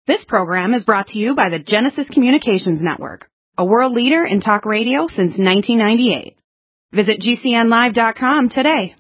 This program is brought to you by the Genesis Communications Network, a world leader in talk radio since 1998. Visit GCNlive.com today.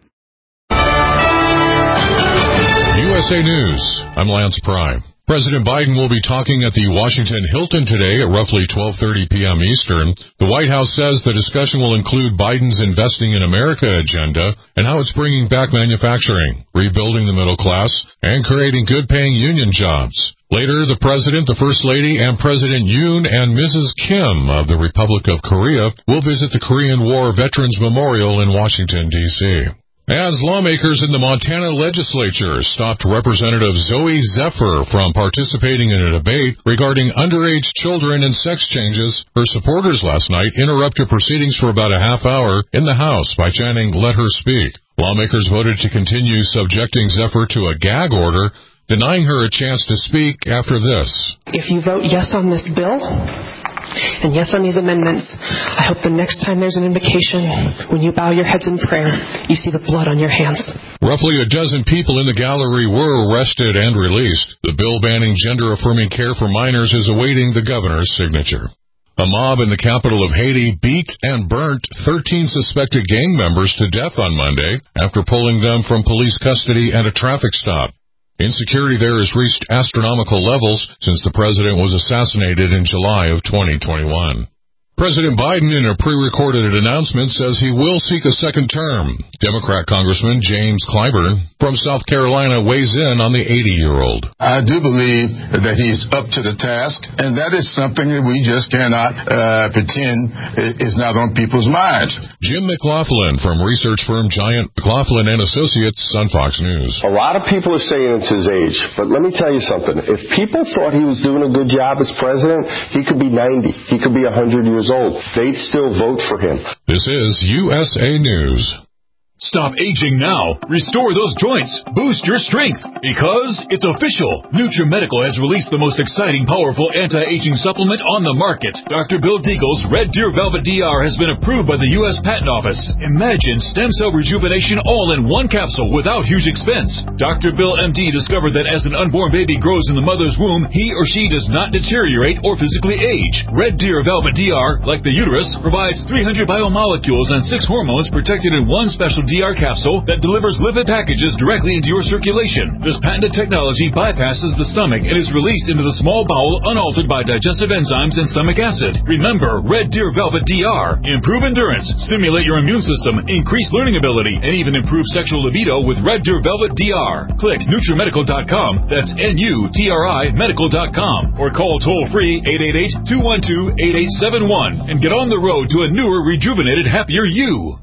USA News, I'm Lance Prime. President Biden will be talking at the Washington Hilton today at roughly 12:30 p.m. Eastern. The White House says the discussion will include Biden's Investing in America agenda and how it's bringing back manufacturing, rebuilding the middle class, and creating good-paying union jobs. Later, the President, the First Lady, and President Yoon and Mrs. Kim of the Republic of Korea will visit the Korean War Veterans Memorial in Washington, D.C. As lawmakers in the Montana legislature stopped Representative Zoe Zephyr from participating in a debate regarding underage children and sex changes, her supporters last night interrupted proceedings for about a half hour in the House by chanting, "Let her speak." Lawmakers voted to continue subjecting Zephyr to a gag order, denying her a chance to speak after this. If you vote yes on this bill, and yes on these amendments, I hope the next time there's an invocation, when you bow your heads in prayer, you see the blood on your hands. Roughly a dozen people in the gallery were arrested and released. The bill banning gender-affirming care for minors is awaiting the governor's signature. A mob in the capital of Haiti beat and burnt 13 suspected gang members to death on Monday after pulling them from police custody at a traffic stop. Insecurity there has reached astronomical levels since the president was assassinated in July of 2021. President Biden, in a pre-recorded announcement, says he will seek a second term. Democrat Congressman James Clyburn from South Carolina weighs in on the 80-year-old. I do believe that he's up to the task, and that is something that we just cannot pretend is not on people's minds. Jim McLaughlin from research firm Giant McLaughlin and Associates on Fox News. A lot of people are saying it's his age, but let me tell you something. If people thought he was doing a good job as president, he could be 90. He could be 100 years old. They'd still vote for him. This is USA News. Stop aging now. Restore those joints. Boost your strength. Because it's official. NutriMedical has released the most exciting, powerful anti-aging supplement on the market. Dr. Bill Deagle's Red Deer Velvet DR has been approved by the U.S. Patent Office. Imagine stem cell rejuvenation all in one capsule without huge expense. Dr. Bill MD discovered that as an unborn baby grows in the mother's womb, he or she does not deteriorate or physically age. Red Deer Velvet DR, like the uterus, provides 300 biomolecules and 6 hormones protected in one special DR capsule that delivers lipid packages directly into your circulation. This patented technology bypasses the stomach and is released into the small bowel unaltered by digestive enzymes and stomach acid. Remember, Red Deer Velvet DR. Improve endurance, stimulate your immune system, increase learning ability, and even improve sexual libido with Red Deer Velvet DR. Click NutriMedical.com, that's NUTRI Medical.com, or call toll-free 888-212-8871 and get on the road to a newer, rejuvenated, happier you.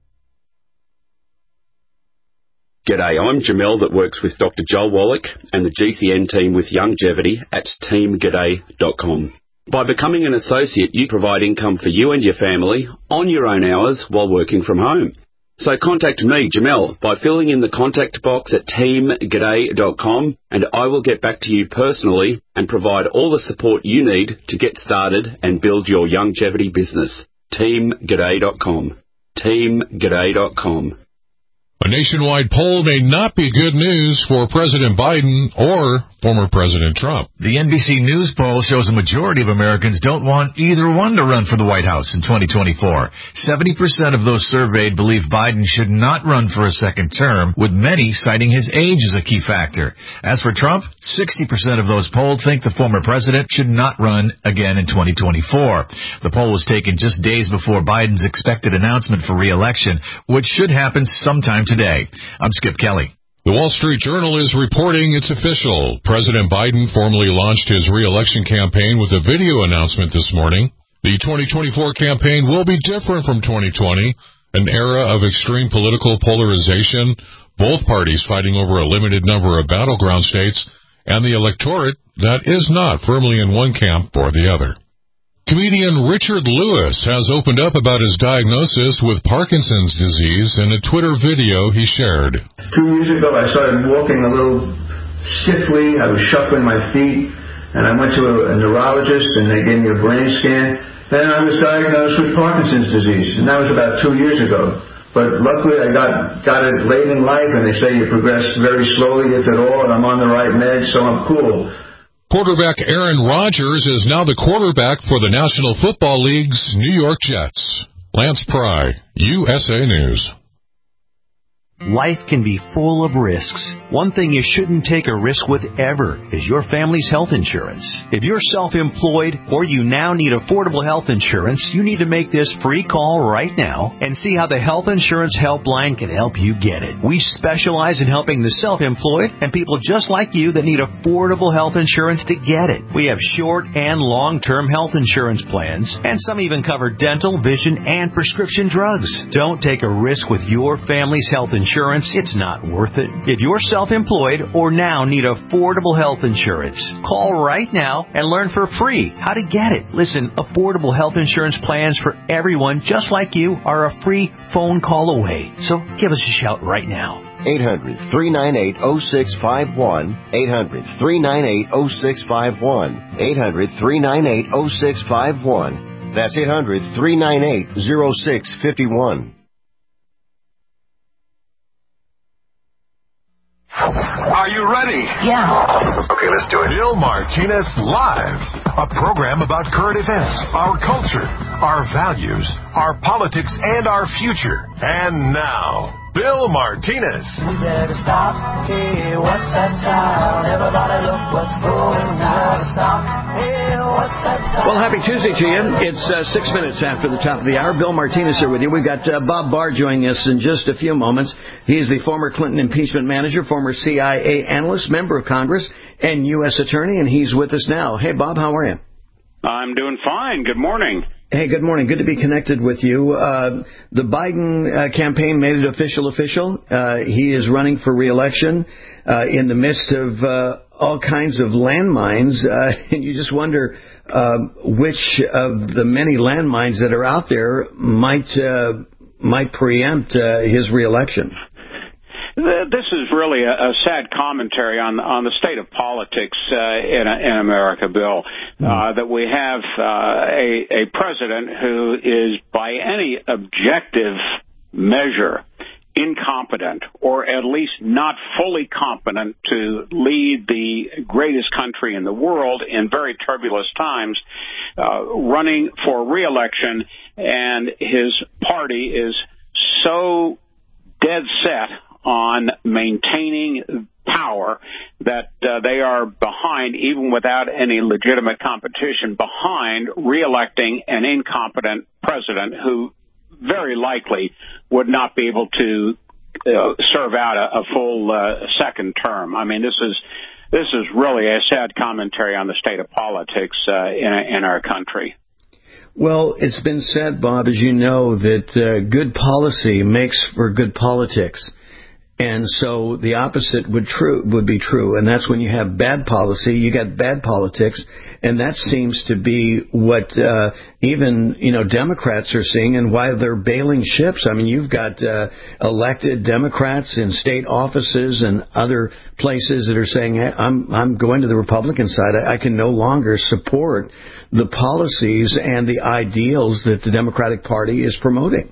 G'day, I'm Jamel that works with Dr. Joel Wallach and the GCN team with Longevity at teamg'day.com. By becoming an associate, you provide income for you and your family on your own hours while working from home. So contact me, Jamel, by filling in the contact box at teamg'day.com, and I will get back to you personally and provide all the support you need to get started and build your longevity business. teamg'day.com. teamg'day.com. A nationwide poll may not be good news for President Biden or former President Trump. The NBC News poll shows a majority of Americans don't want either one to run for the White House in 2024. 70% of those surveyed believe Biden should not run for a second term, with many citing his age as a key factor. As for Trump, 60% of those polled think the former president should not run again in 2024. The poll was taken just days before Biden's expected announcement for re-election, which should happen sometime today. I'm Skip Kelly. The Wall Street Journal is reporting it's official. President Biden formally launched his re-election campaign with a video announcement this morning. The 2024 campaign will be different from 2020, an era of extreme political polarization, both parties fighting over a limited number of battleground states, and the electorate that is not firmly in one camp or the other. Comedian Richard Lewis has opened up about his diagnosis with Parkinson's disease in a Twitter video he shared. 2 years ago, I started walking a little stiffly. I was shuffling my feet, and I went to a neurologist, and they gave me a brain scan. Then I was diagnosed with Parkinson's disease, and that was about 2 years ago. But luckily, I got it late in life, and they say you progress very slowly, if at all, and I'm on the right meds, so I'm cool. Quarterback Aaron Rodgers is now the quarterback for the National Football League's New York Jets. Lance Pry, USA News. Life can be full of risks. One thing you shouldn't take a risk with ever is your family's health insurance. If you're self-employed or you now need affordable health insurance, you need to make this free call right now and see how the Health Insurance Helpline can help you get it. We specialize in helping the self-employed and people just like you that need affordable health insurance to get it. We have short and long-term health insurance plans, and some even cover dental, vision, and prescription drugs. Don't take a risk with your family's health insurance. It's not worth it. If you're self-employed or now need affordable health insurance, call right now and learn for free how to get it. Listen, affordable health insurance plans for everyone just like you are a free phone call away. So give us a shout right now. 800-398-0651. 800-398-0651. 800-398-0651. That's 800-398-0651. Are you ready? Yeah. Okay, let's do it. Bill Martinez Live, a program about current events, our culture, our values, our politics, and our future. And now, Bill Martinez. We better stop. Hey, what's that sound? Everybody look what's going on. Stop. Hey, what's that sound? Well, happy Tuesday to you. It's 6 minutes after the top of the hour. Bill Martinez here with you. We've got Bob Barr joining us in just a few moments. He's the former Clinton impeachment manager, former CIA analyst, member of Congress, and U.S. attorney, and he's with us now. Hey, Bob, how are you? I'm doing fine. Good morning. Hey, good morning. Good to be connected with you. The Biden campaign made it official. He is running for re-election in the midst of all kinds of landmines, and you just wonder which of the many landmines that are out there might preempt his re-election. This is really a sad commentary on the state of politics in America, Bill. That we have a president who is, by any objective measure, incompetent, or at least not fully competent to lead the greatest country in the world in very turbulent times, running for re-election, and his party is so dead set on maintaining power that they are behind, even without any legitimate competition, behind re-electing an incompetent president who very likely would not be able to serve out a full second term. I mean, this is really a sad commentary on the state of politics in our country. Well, it's been said, Bob, as you know, that good policy makes for good politics. And so the opposite would be true, and that's when you have bad policy, you got bad politics, and that seems to be what even Democrats are seeing, and why they're bailing ships. I mean, you've got elected Democrats in state offices and other places that are saying, hey, I'm going to the Republican side. I can no longer support the policies and the ideals that the Democratic Party is promoting.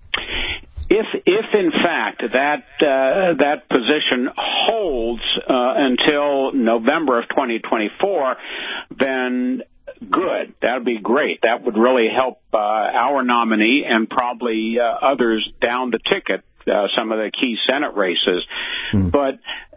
If in fact that position holds until November of 2024, then good. That would be great. That would really help our nominee and probably others down the ticket, some of the key Senate races. But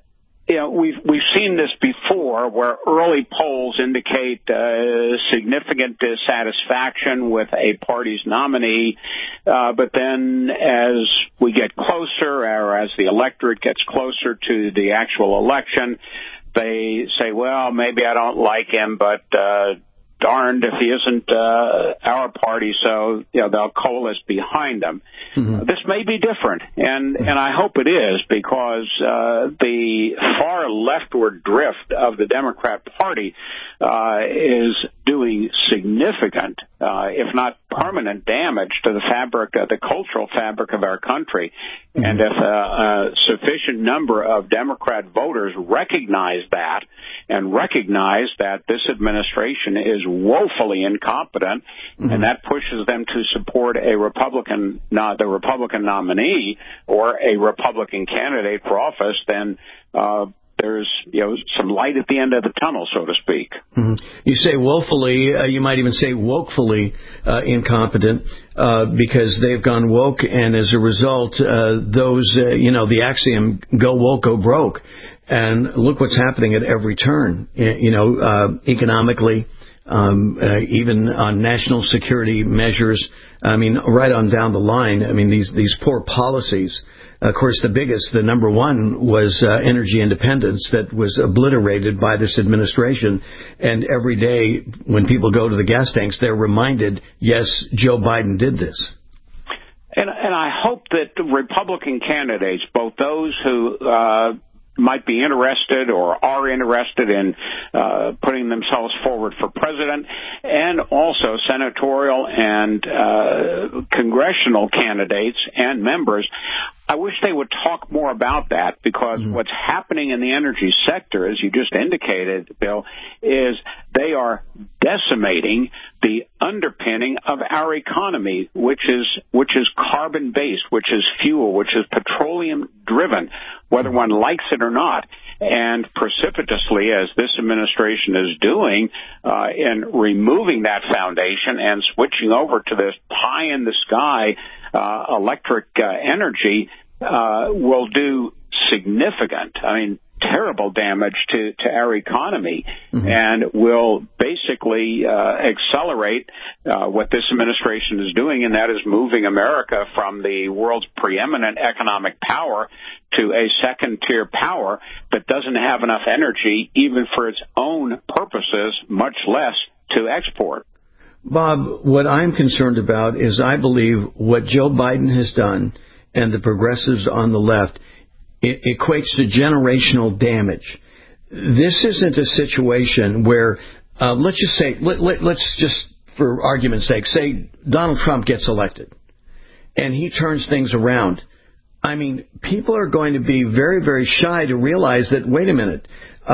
we've seen this before, where early polls indicate significant dissatisfaction with a party's nominee, but then as we get closer, or as the electorate gets closer to the actual election, they say, well, maybe I don't like him, but darned if he isn't our party, so they'll coalesce behind him. This may be different, and I hope it is, because the far leftward drift of the Democrat Party is doing significant, if not permanent, damage to the fabric, the cultural fabric of our country. And if a sufficient number of Democrat voters recognize that, and recognize that this administration is woefully incompetent, and that pushes them to support the Republican nominee or a Republican candidate for office, then there's some light at the end of the tunnel, so to speak. Mm-hmm. You say woefully, you might even say wokefully incompetent, because they've gone woke, and as a result, the axiom "go woke, go broke," and look what's happening at every turn. Economically, even on national security measures. I mean, right on down the line. I mean, these poor policies. Of course, the number one was energy independence that was obliterated by this administration. And every day when people go to the gas tanks, they're reminded, yes, Joe Biden did this. And I hope that Republican candidates, both those who might be interested or are interested in putting themselves forward for president, and also senatorial and congressional candidates and members, I wish they would talk more about that, because what's happening in the energy sector, as you just indicated, Bill, is they are decimating the underpinning of our economy, which is carbon-based, which is fuel, which is petroleum-driven, whether one likes it or not. And precipitously, as this administration is doing in removing that foundation and switching over to this pie-in-the-sky electric energy, will do significant, terrible damage to our economy, and will basically accelerate what this administration is doing, and that is moving America from the world's preeminent economic power to a second-tier power that doesn't have enough energy even for its own purposes, much less to export. Bob, what I'm concerned about is I believe what Joe Biden has done and the progressives on the left, it equates to generational damage. This isn't a situation where, let's just say, let's just, for argument's sake, say Donald Trump gets elected and he turns things around. People are going to be very, very shy to realize that, wait a minute,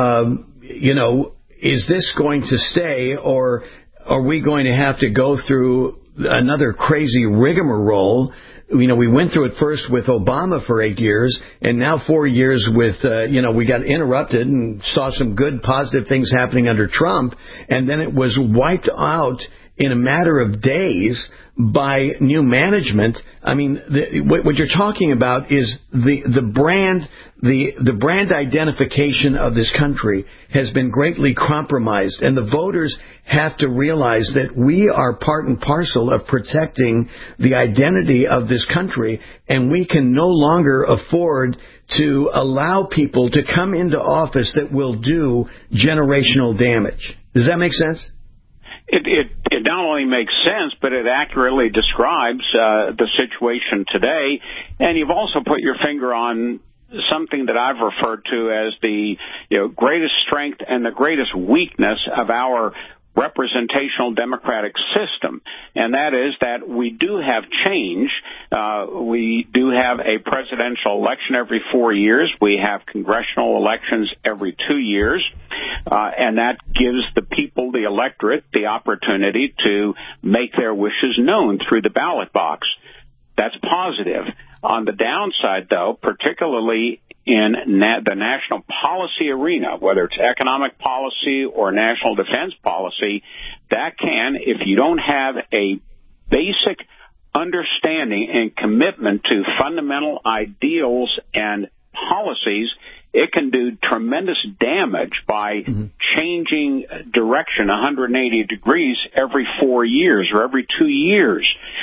is this going to stay, or are we going to have to go through another crazy rigmarole? We went through it first with Obama for 8 years, and now 4 years with, we got interrupted and saw some good, positive things happening under Trump, and then it was wiped out in a matter of days by new management. What you're talking about is the brand identification of this country has been greatly compromised, and the voters have to realize that we are part and parcel of protecting the identity of this country, and we can no longer afford to allow people to come into office that will do generational damage. Does that make sense? It not only makes sense, but it accurately describes the situation today. And you've also put your finger on something that I've referred to as the greatest strength and the greatest weakness of our representational democratic system, and that is that we do have change. We do have a presidential election every 4 years. We have congressional elections every 2 years, and that gives the people, the electorate, the opportunity to make their wishes known through the ballot box. That's positive. On the downside, though, particularly in the national policy arena, whether it's economic policy or national defense policy, that can, if you don't have a basic understanding and commitment to fundamental ideals and policies, it can do tremendous damage by changing direction 180 degrees every 4 years or every 2 years.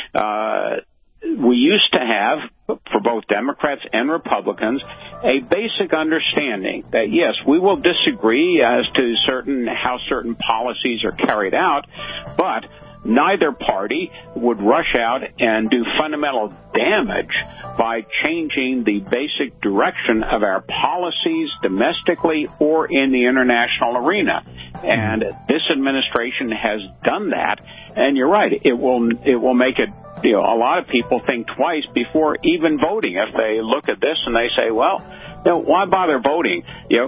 We used to have, for both Democrats and Republicans, a basic understanding that, yes, we will disagree as to how certain policies are carried out, but neither party would rush out and do fundamental damage by changing the basic direction of our policies domestically or in the international arena. And this administration has done that, and you're right, it will make it, a lot of people think twice before even voting. If they look at this and they say, well, why bother voting?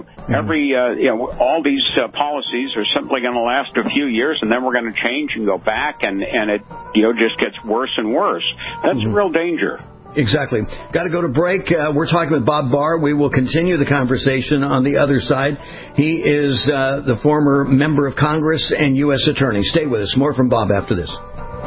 All these policies are simply going to last a few years, and then we're going to change and go back, and it just gets worse and worse. That's a real danger. Exactly. Got to go to break. We're talking with Bob Barr. We will continue the conversation on the other side. He is the former member of Congress and U.S. Attorney. Stay with us. More from Bob after this.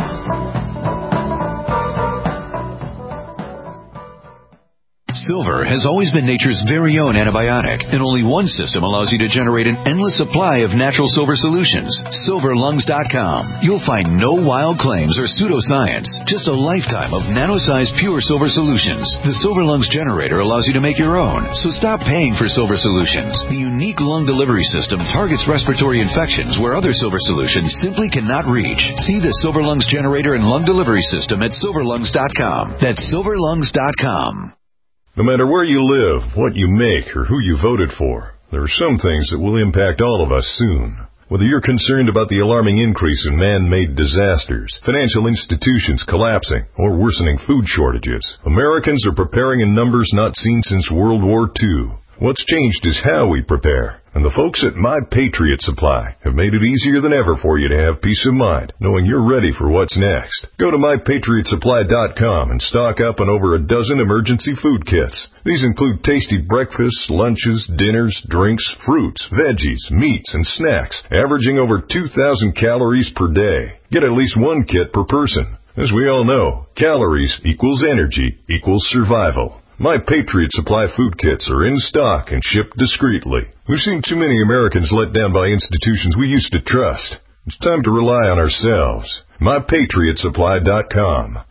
Silver has always been nature's very own antibiotic, and only one system allows you to generate an endless supply of natural silver solutions. SilverLungs.com. You'll find no wild claims or pseudoscience, just a lifetime of nano-sized pure silver solutions. The Silver Lungs generator allows you to make your own, so stop paying for silver solutions. The unique lung delivery system targets respiratory infections where other silver solutions simply cannot reach. See the Silver Lungs generator and lung delivery system at SilverLungs.com. That's SilverLungs.com. No matter where you live, what you make, or who you voted for, there are some things that will impact all of us soon. Whether you're concerned about the alarming increase in man-made disasters, financial institutions collapsing, or worsening food shortages, Americans are preparing in numbers not seen since World War II. What's changed is how we prepare. And the folks at My Patriot Supply have made it easier than ever for you to have peace of mind, knowing you're ready for what's next. Go to MyPatriotSupply.com and stock up on over a dozen emergency food kits. These include tasty breakfasts, lunches, dinners, drinks, fruits, veggies, meats, and snacks, averaging over 2,000 calories per day. Get at least one kit per person. As we all know, calories equals energy equals survival. My Patriot Supply food kits are in stock and shipped discreetly. We've seen too many Americans let down by institutions we used to trust. It's time to rely on ourselves. MyPatriotSupply.com.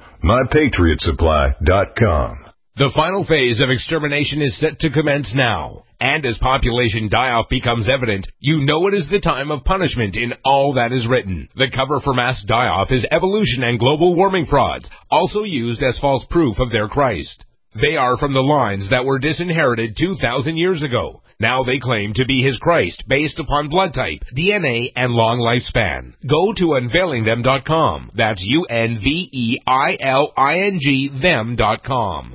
MyPatriotSupply.com. The final phase of extermination is set to commence now. And as population die-off becomes evident, you know it is the time of punishment in all that is written. The cover for mass die-off is evolution and global warming frauds, also used as false proof of their Christ. They are from the lines that were disinherited 2,000 years ago. Now they claim to be his Christ based upon blood type, DNA, and long lifespan. Go to unveilingthem.com. That's UNVEILING them.com.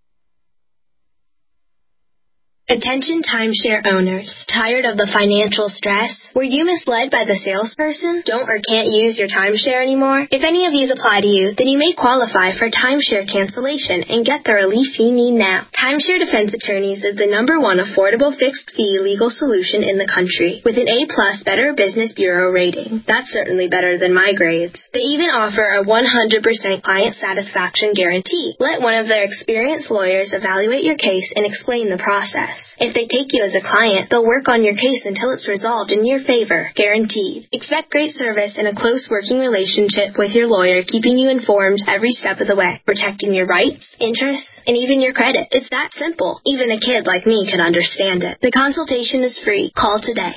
Attention timeshare owners. Tired of the financial stress? Were you misled by the salesperson? Don't or can't use your timeshare anymore? If any of these apply to you, then you may qualify for timeshare cancellation and get the relief you need now. Timeshare Defense Attorneys is the #1 affordable fixed-fee legal solution in the country, with an A+ Better Business Bureau rating. That's certainly better than my grades. They even offer a 100% client satisfaction guarantee. Let one of their experienced lawyers evaluate your case and explain the process. If they take you as a client, they'll work on your case until it's resolved in your favor, guaranteed. Expect great service and a close working relationship with your lawyer, keeping you informed every step of the way, protecting your rights, interests, and even your credit. It's that simple. Even a kid like me can understand it. The consultation is free. Call today.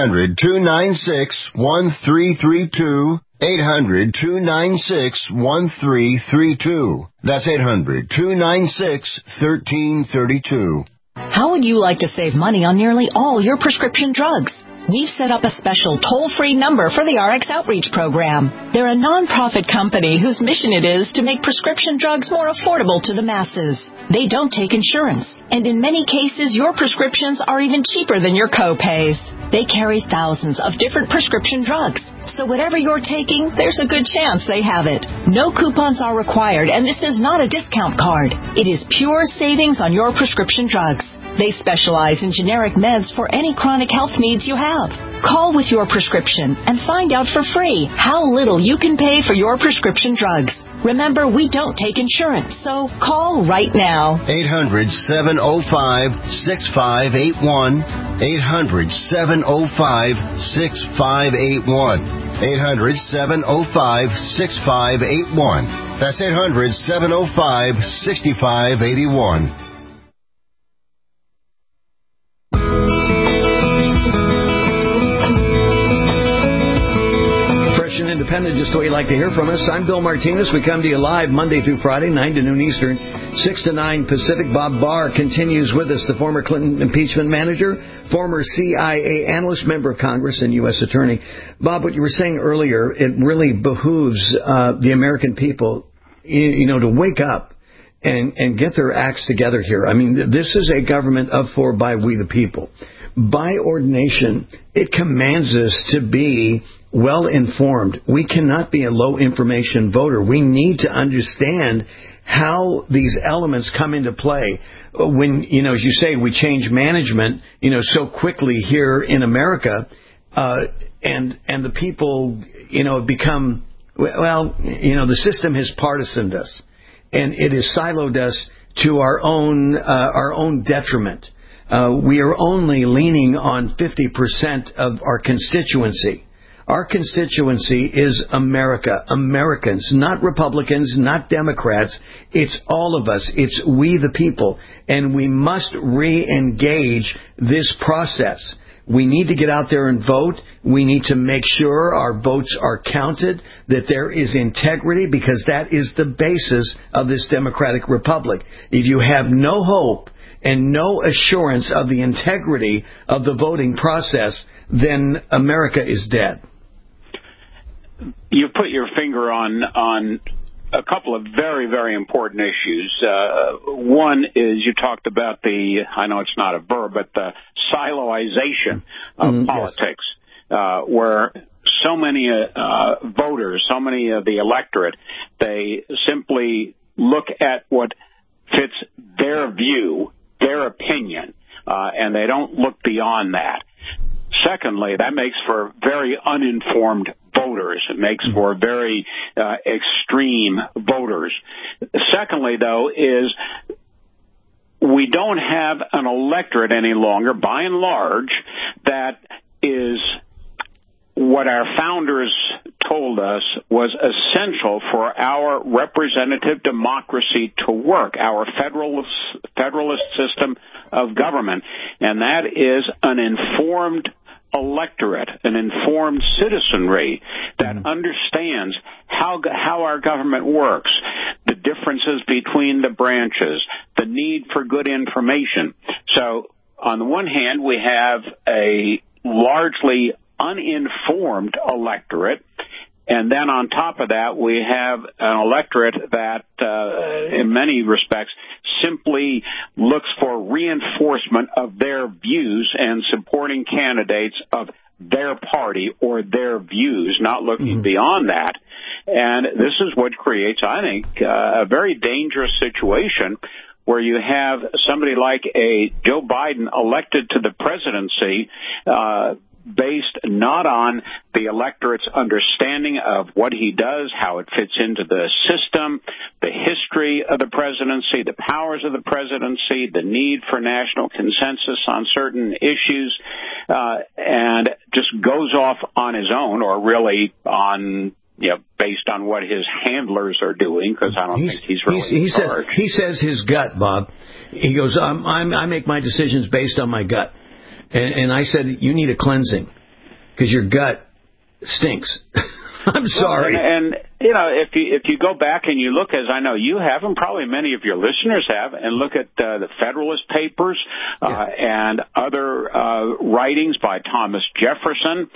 800-296-1332. 800-296-1332. That's 800-296-1332. How would you like to save money on nearly all your prescription drugs? We've set up a special toll-free number for the RX Outreach Program. They're a nonprofit company whose mission it is to make prescription drugs more affordable to the masses. They don't take insurance, and in many cases, your prescriptions are even cheaper than your co-pays. They carry thousands of different prescription drugs, so whatever you're taking, there's a good chance they have it. No coupons are required, and this is not a discount card. It is pure savings on your prescription drugs. They specialize in generic meds for any chronic health needs you have. Call with your prescription and find out for free how little you can pay for your prescription drugs. Remember, we don't take insurance, so call right now. 800-705-6581. 800-705-6581. 800-705-6581. That's 800-705-6581. Independent, just the way you like to hear from us. I'm Bill Martinez. We come to you live Monday through Friday, 9 to noon Eastern, 6 to 9 Pacific. Bob Barr continues with us, the former Clinton impeachment manager, former CIA analyst, member of Congress, and U.S. attorney. Bob, what you were saying earlier, it really behooves the American people, to wake up and get their acts together here. I mean, this is a government of, for, by, we the people. By ordination, it commands us to be well informed. We cannot be a low information voter. We need to understand how these elements come into play when, as you say, we change management, so quickly here in America, and the people, become, the system has partisaned us, and it has siloed us to our own detriment. We are only leaning on 50% of our constituency. Our constituency is America, Americans, not Republicans, not Democrats. It's all of us. It's we the people. And we must re-engage this process. We need to get out there and vote. We need to make sure our votes are counted, that there is integrity, because that is the basis of this democratic republic. If you have no hope and no assurance of the integrity of the voting process, then America is dead. You put your finger on a couple of very, very important issues. One is you talked about I know it's not a verb, but the siloization of politics, where so many voters, so many of the electorate, they simply look at what fits their view, their opinion, and they don't look beyond that. Secondly, that makes for very uninformed voters. It makes for very extreme voters. Secondly, though, is we don't have an electorate any longer, by and large, that is what our founders told us was essential for our representative democracy to work, our federalist system of government, and that is an informed electorate, an informed citizenry that understands how our government works, the differences between the branches, the need for good information. So, on the one hand, we have a largely uninformed electorate, and then on top of that, we have an electorate that, in many respects, simply looks for reinforcement of their views and supporting candidates of their party or their views, not looking beyond that. And this is what creates, I think, a very dangerous situation where you have somebody like a Joe Biden elected to the presidency, based not on the electorate's understanding of what he does, how it fits into the system, the history of the presidency, the powers of the presidency, the need for national consensus on certain issues, and just goes off on his own, or really on, based on what his handlers are doing, because I don't think he's really in charge. He says his gut, Bob. He goes, I make my decisions based on my gut. And I said, you need a cleansing because your gut stinks. I'm sorry. And if you go back and you look, as I know you have, and probably many of your listeners have, and look at the Federalist Papers and other writings by Thomas Jefferson,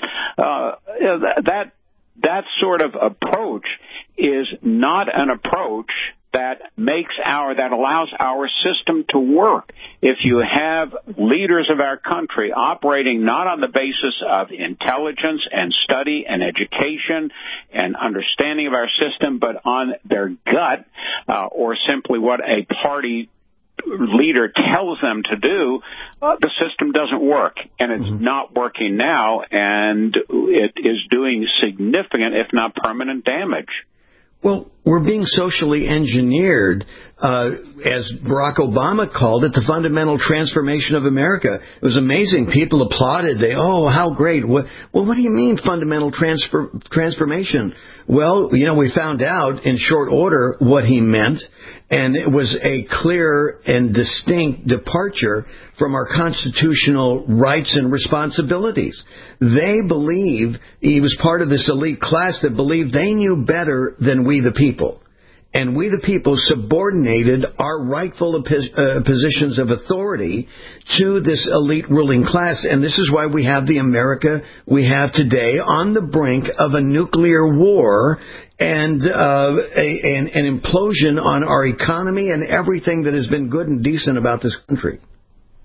that sort of approach is not an approach that allows our system to work. If you have leaders of our country operating not on the basis of intelligence and study and education and understanding of our system, but on their gut, or simply what a party leader tells them to do, the system doesn't work, and it's not working now, and it is doing significant, if not permanent, damage. Well, we're being socially engineered, as Barack Obama called it, the fundamental transformation of America. It was amazing. People applauded. How great. What do you mean fundamental transformation? Well, we found out in short order what he meant, and it was a clear and distinct departure from our constitutional rights and responsibilities. They believe he was part of this elite class that believed they knew better than we the people. And we the people subordinated our rightful positions of authority to this elite ruling class. And this is why we have the America we have today, on the brink of a nuclear war and an implosion on our economy and everything that has been good and decent about this country.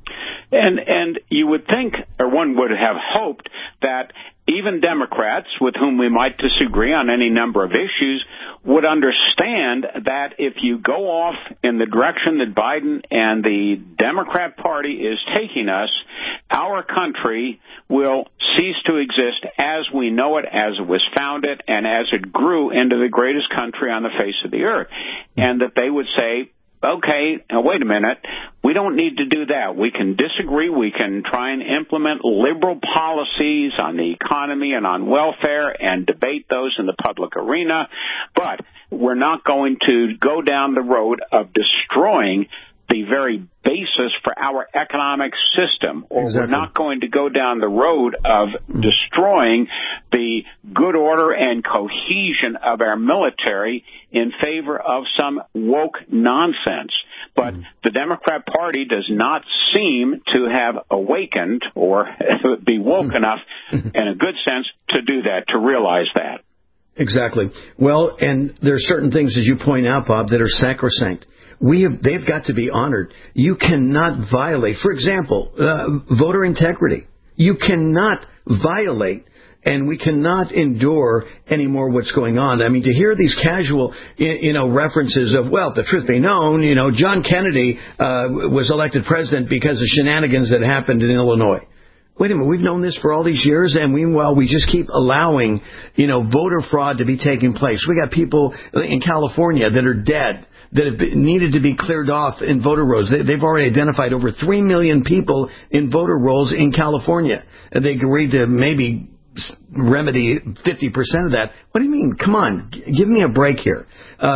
And you would think, or one would have hoped, that even Democrats with whom we might disagree on any number of issues would understand that if you go off in the direction that Biden and the Democrat Party is taking us, our country will cease to exist as we know it, as it was founded, and as it grew into the greatest country on the face of the earth. And that they would say, okay, now wait a minute, we don't need to do that. We can disagree. We can try and implement liberal policies on the economy and on welfare and debate those in the public arena, but we're not going to go down the road of destroying the very basis for our economic system, or We're not going to go down the road of destroying the good order and cohesion of our military in favor of some woke nonsense. But the Democrat Party does not seem to have awakened or be woke enough, in a good sense, to do that, to realize that. Exactly. Well, and there are certain things, as you point out, Bob, that are sacrosanct. They've got to be honored. You cannot violate, for example, voter integrity. You cannot violate, and we cannot endure anymore what's going on. I mean, to hear these casual, references of, well, the truth be known, John Kennedy was elected president because of shenanigans that happened in Illinois. Wait a minute, we've known this for all these years, and meanwhile we just keep allowing, voter fraud to be taking place. We got people in California that are dead, that have needed to be cleared off in voter rolls. They've already identified over 3 million people in voter rolls in California. And they agreed to maybe remedy 50% of that. What do you mean? Come on, give me a break here.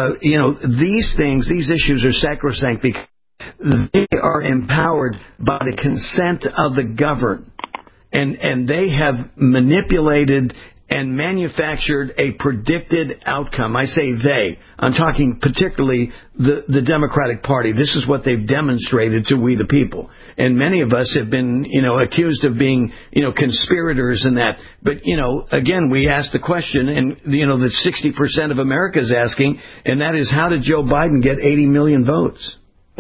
These things, these issues are sacrosanct because they are empowered by the consent of the governed. And they have manipulated and manufactured a predicted outcome. I say they. I'm talking particularly the Democratic Party. This is what they've demonstrated to we the people. And many of us have been, accused of being, conspirators and that. But, again, we ask the question, and, that 60% of America is asking, and that is, how did Joe Biden get 80 million votes?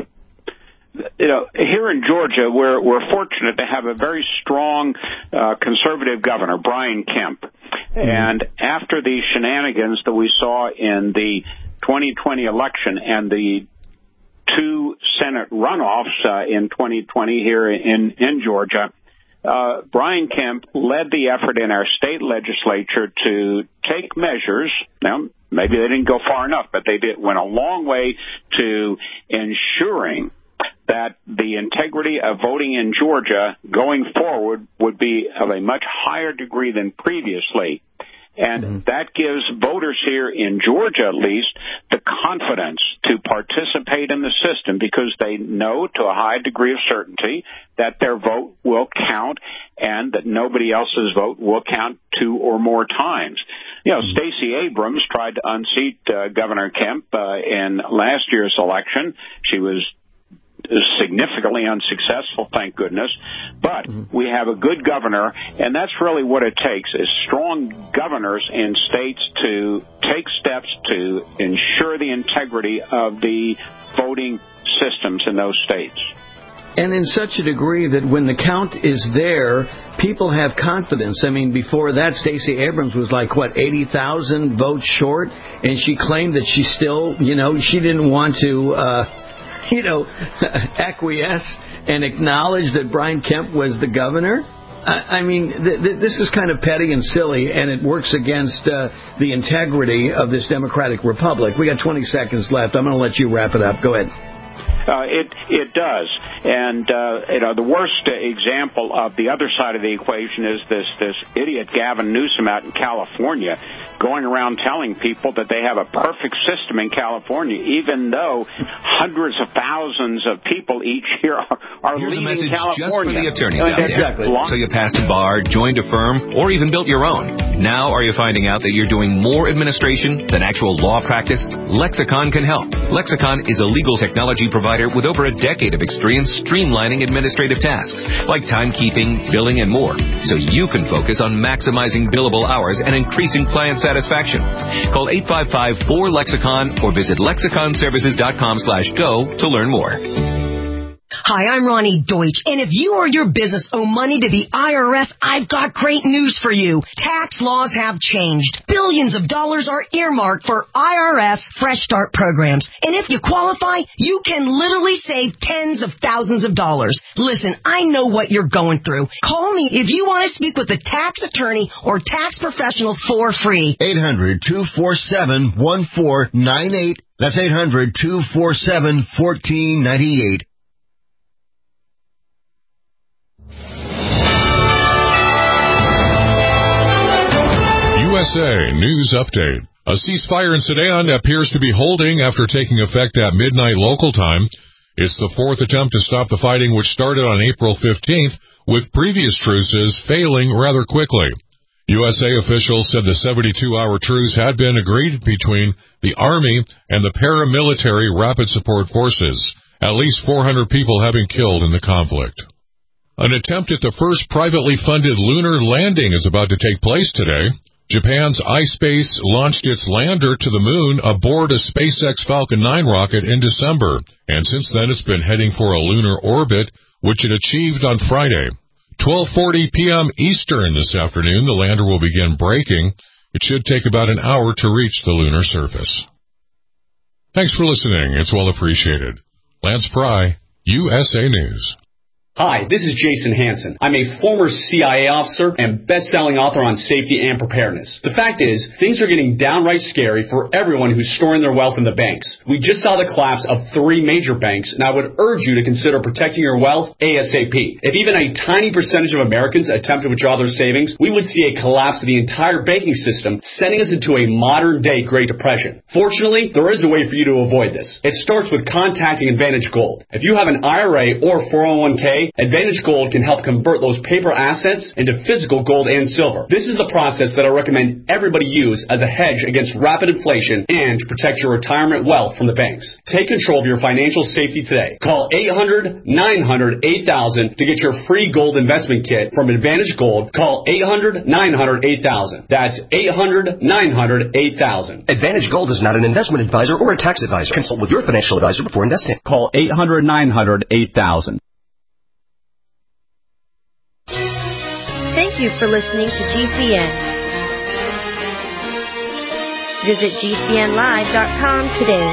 Here in Georgia, we're fortunate to have a very strong conservative governor, Brian Kemp. And after the shenanigans that we saw in the 2020 election and the 2 Senate runoffs in 2020 here in Georgia, Brian Kemp led the effort in our state legislature to take measures. Now, maybe they didn't go far enough, but they went a long way to ensuring that the integrity of voting in Georgia going forward would be of a much higher degree than previously. And that gives voters here in Georgia, at least, the confidence to participate in the system because they know to a high degree of certainty that their vote will count and that nobody else's vote will count 2 or more times. Stacey Abrams tried to unseat Governor Kemp in last year's election. She was significantly unsuccessful, thank goodness. But we have a good governor, and that's really what it takes, is strong governors in states to take steps to ensure the integrity of the voting systems in those states. And in such a degree that when the count is there, people have confidence. I mean, before that, Stacey Abrams was 80,000 votes short, and she claimed that she still, she didn't want to acquiesce and acknowledge that Brian Kemp was the governor. I mean, this is kind of petty and silly, and it works against the integrity of this democratic republic. We got 20 seconds left. I'm going to let you wrap it up. Go ahead. It does. And, the worst example of the other side of the equation is this idiot Gavin Newsom out in California going around telling people that they have a perfect system in California, even though hundreds of thousands of people each year are leaving California. Here's a message just for the attorneys out there. Exactly. So you passed a bar, joined a firm, or even built your own. Now are you finding out that you're doing more administration than actual law practice? Lexicon can help. Lexicon is a legal technology provider with over a decade of experience streamlining administrative tasks like timekeeping, billing, and more, so you can focus on maximizing billable hours and increasing client satisfaction. Call 855-4-LEXICON or visit lexiconservices.com/go to learn more. Hi, I'm Ronnie Deutsch, and if you or your business owe money to the IRS, I've got great news for you. Tax laws have changed. Billions of dollars are earmarked for IRS Fresh Start programs, and if you qualify, you can literally save tens of thousands of dollars. Listen, I know what you're going through. Call me if you want to speak with a tax attorney or tax professional for free. 800-247-1498. That's 800-247-1498. USA News Update. A ceasefire in Sudan appears to be holding after taking effect at midnight local time. It's the fourth attempt to stop the fighting, which started on April 15th, with previous truces failing rather quickly. USA officials said the 72-hour truce had been agreed between the Army and the paramilitary Rapid Support Forces. At least 400 people have been killed in the conflict. An attempt at the first privately funded lunar landing is about to take place today. Japan's iSpace launched its lander to the moon aboard a SpaceX Falcon 9 rocket in December, and since then it's been heading for a lunar orbit, which it achieved on Friday. 12:40 p.m. Eastern this afternoon, the lander will begin braking. It should take about an hour to reach the lunar surface. Thanks for listening. It's well appreciated. Lance Pry, USA News. Hi, this is Jason Hansen. I'm a former CIA officer and best-selling author on safety and preparedness. The fact is, things are getting downright scary for everyone who's storing their wealth in the banks. We just saw the collapse of 3 major banks, and I would urge you to consider protecting your wealth ASAP. If even a tiny percentage of Americans attempt to withdraw their savings, we would see a collapse of the entire banking system, sending us into a modern-day Great Depression. Fortunately, there is a way for you to avoid this. It starts with contacting Advantage Gold. If you have an IRA or 401k, Advantage Gold can help convert those paper assets into physical gold and silver. This is the process that I recommend everybody use as a hedge against rapid inflation and to protect your retirement wealth from the banks. Take control of your financial safety today. Call 800-900-8000 to get your free gold investment kit from Advantage Gold. Call 800-900-8000. That's 800-900-8000. Advantage Gold is not an investment advisor or a tax advisor. Consult with your financial advisor before investing. Call 800-900-8000. Thank you for listening to GCN. Visit GCNlive.com today.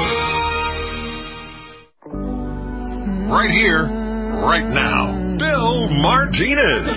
Right here, right now, Bill Martinez.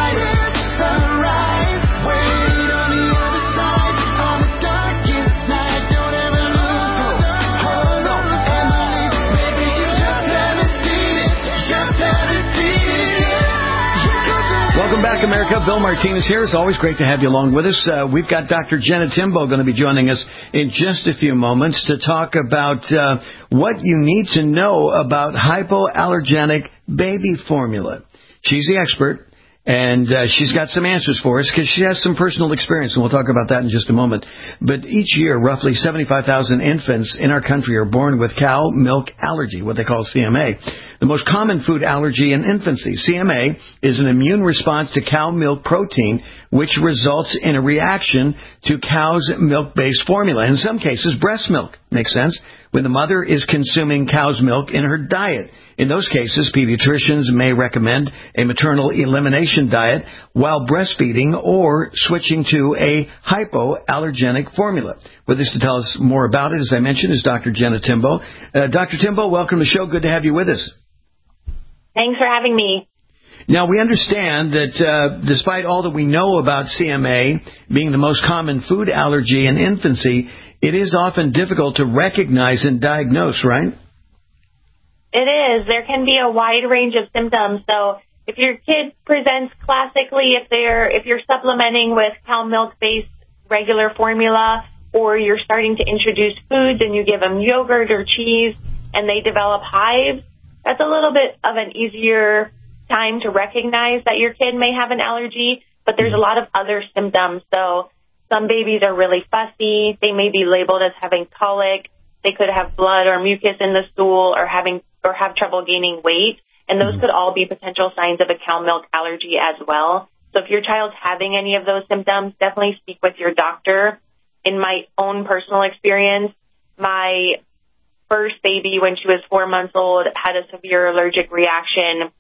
Welcome back, America. Bill Martinez here. It's always great to have you along with us. We've got Dr. Jenna Timbo going to be joining us in just a few moments to talk about what you need to know about hypoallergenic baby formula. She's the expert, and she's got some answers for us because she has some personal experience, and we'll talk about that in just a moment. But each year, roughly 75,000 infants in our country are born with cow milk allergy, what they call CMA. The most common food allergy in infancy. CMA is an immune response to cow milk protein, which results in a reaction to cow's milk-based formula. In some cases, breast milk. Makes sense? When the mother is consuming cow's milk in her diet. In those cases, pediatricians may recommend a maternal elimination diet while breastfeeding or switching to a hypoallergenic formula. With us to tell us more about it, as I mentioned, is Dr. Jenna Timbo. Dr. Timbo, welcome to the show. Good to have you with us. Thanks for having me. Now, we understand that despite all that we know about CMA being the most common food allergy in infancy, it is often difficult to recognize and diagnose, right? It is. There can be a wide range of symptoms. So if your kid presents classically, if you're supplementing with cow milk-based regular formula, or you're starting to introduce foods and you give them yogurt or cheese and they develop hives, that's a little bit of an easier time to recognize that your kid may have an allergy, but there's a lot of other symptoms. So some babies are really fussy. They may be labeled as having colic. They could have blood or mucus in the stool or have trouble gaining weight. And those could all be potential signs of a cow milk allergy as well. So if your child's having any of those symptoms, definitely speak with your doctor. In my own personal experience, my first baby, when she was 4 months old, had a severe allergic reaction.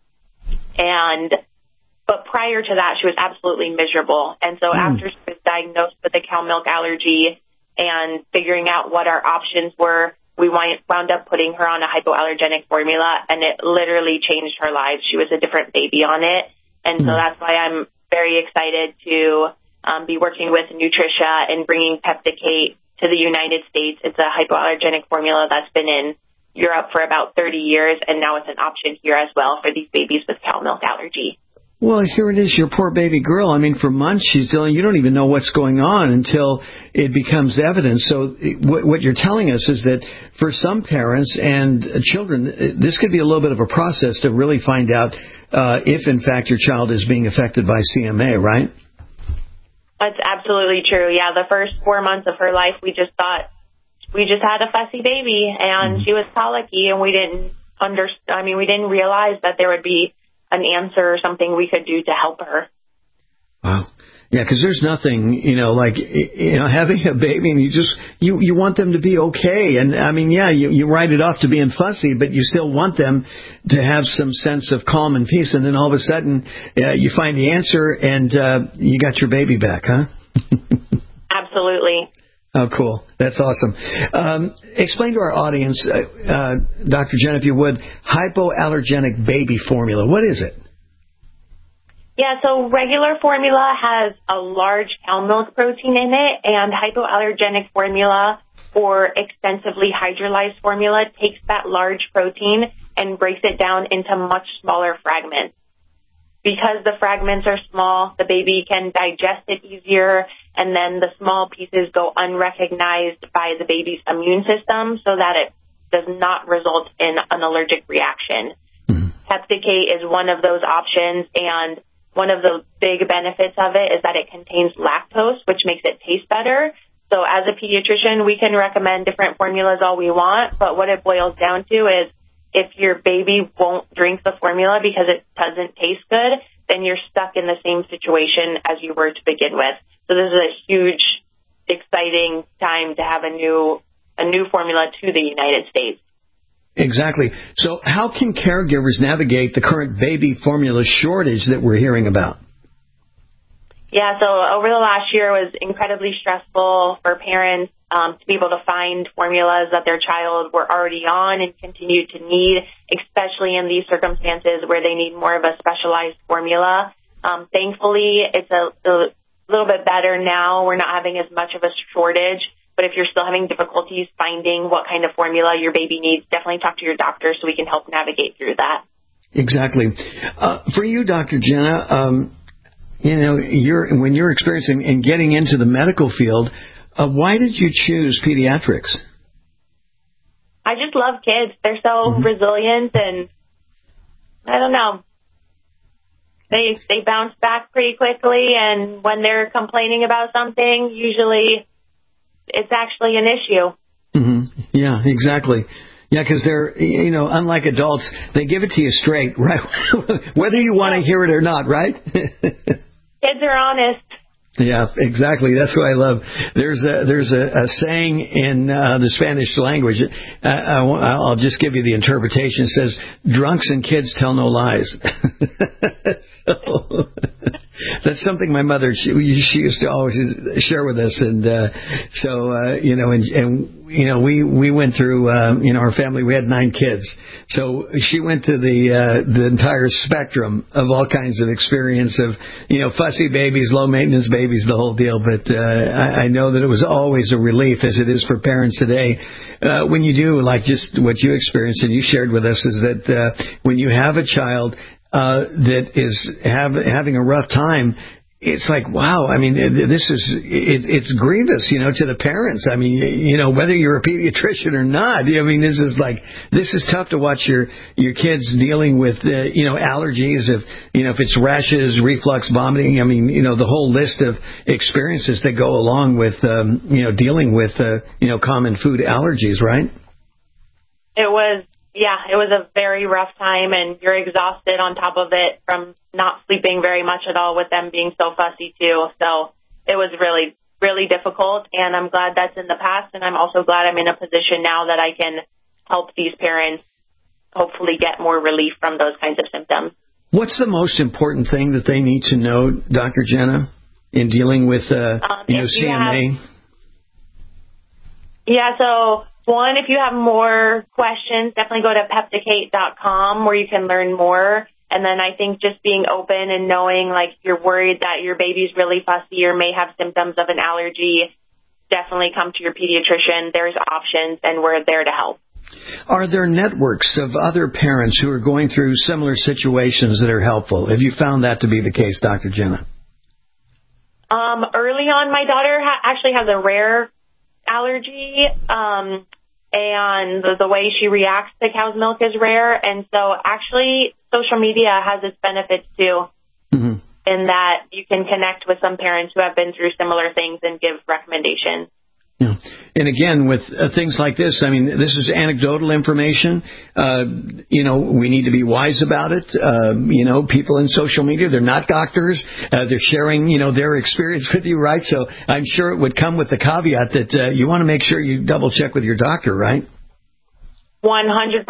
But prior to that, she was absolutely miserable. And so after she was diagnosed with a cow milk allergy and figuring out what our options were, we wound up putting her on a hypoallergenic formula, and it literally changed her life. She was a different baby on it. And so that's why I'm very excited to be working with Nutricia and bringing Pepticate to the United States. It's a hypoallergenic formula that's been in Europe for about 30 years, and now it's an option here as well for these babies with cow milk allergy. Well, here it is, your poor baby girl. I mean, for months she's dealing, you don't even know what's going on until it becomes evident. So what you're telling us is that for some parents and children, this could be a little bit of a process to really find out if, in fact, your child is being affected by CMA, right? That's absolutely true. Yeah, the first 4 months of her life, we just thought we just had a fussy baby, and she was colicky, and we didn't realize that there would be an answer or something we could do to help her. Wow. Yeah, because there's nothing, like, having a baby and you want them to be okay. And I mean, yeah, you write it off to being fussy, but you still want them to have some sense of calm and peace. And then all of a sudden, you find the answer and you got your baby back, huh? Absolutely. Oh, cool. That's awesome. Explain to our audience, Dr. Jen, if you would, hypoallergenic baby formula. What is it? Yeah, so regular formula has a large cow milk protein in it, and hypoallergenic formula or extensively hydrolyzed formula takes that large protein and breaks it down into much smaller fragments. Because the fragments are small, the baby can digest it easier, and then the small pieces go unrecognized by the baby's immune system so that it does not result in an allergic reaction. Pepticate is one of those options, and one of the big benefits of it is that it contains lactose, which makes it taste better. So as a pediatrician, we can recommend different formulas all we want, but what it boils down to is if your baby won't drink the formula because it doesn't taste good, then you're stuck in the same situation as you were to begin with. So this is a huge, exciting time to have a new formula to the United States. Exactly. So how can caregivers navigate the current baby formula shortage that we're hearing about? Yeah, so over the last year was incredibly stressful for parents to be able to find formulas that their child were already on and continue to need, especially in these circumstances where they need more of a specialized formula. Thankfully, it's a little bit better now. We're not having as much of a shortage. But if you're still having difficulties finding what kind of formula your baby needs, definitely talk to your doctor so we can help navigate through that. Exactly. For you, Dr. Jenna, when you're experiencing and getting into the medical field, why did you choose pediatrics? I just love kids. They're so resilient, and I don't know. They bounce back pretty quickly, and when they're complaining about something, usually it's actually an issue. Yeah, exactly. Yeah, because they're, unlike adults, they give it to you straight, right? Whether you want to hear it or not, right? Kids are honest. Yeah, exactly. That's what I love. There's a saying in the Spanish language. I'll just give you the interpretation. It says, "Drunks and kids tell no lies." So, that's something my mother she used to always share with us, and we went through our family. We had 9 kids, so she went to the entire spectrum of all kinds of experience of fussy babies, low maintenance babies, the whole deal. But I know that it was always a relief, as it is for parents today, when you do like just what you experienced and you shared with us, is that when you have a child that is having a rough time, it's like, wow, I mean, it's grievous, to the parents. I mean, whether you're a pediatrician or not, I mean, this is tough to watch your kids dealing with, allergies, if it's rashes, reflux, vomiting. I mean, the whole list of experiences that go along with, dealing with, common food allergies, right? It was a very rough time, and you're exhausted on top of it from not sleeping very much at all with them being so fussy too. So it was really, really difficult, and I'm glad that's in the past, and I'm also glad I'm in a position now that I can help these parents hopefully get more relief from those kinds of symptoms. What's the most important thing that they need to know, Dr. Jenna, in dealing with CMA? So one, if you have more questions, definitely go to Pepticate.com where you can learn more. And then I think just being open and knowing, like, you're worried that your baby's really fussy or may have symptoms of an allergy, definitely come to your pediatrician. There's options, and we're there to help. Are there networks of other parents who are going through similar situations that are helpful? Have you found that to be the case, Dr. Jenna? Early on, my daughter actually has a rare allergy, and the way she reacts to cow's milk is rare. And so actually social media has its benefits too, in that you can connect with some parents who have been through similar things and give recommendations. Yeah. And again, with things like this, I mean, this is anecdotal information. We need to be wise about it. People in social media, they're not doctors. They're sharing, their experience with you, right? So I'm sure it would come with the caveat that you want to make sure you double check with your doctor, right? 100%.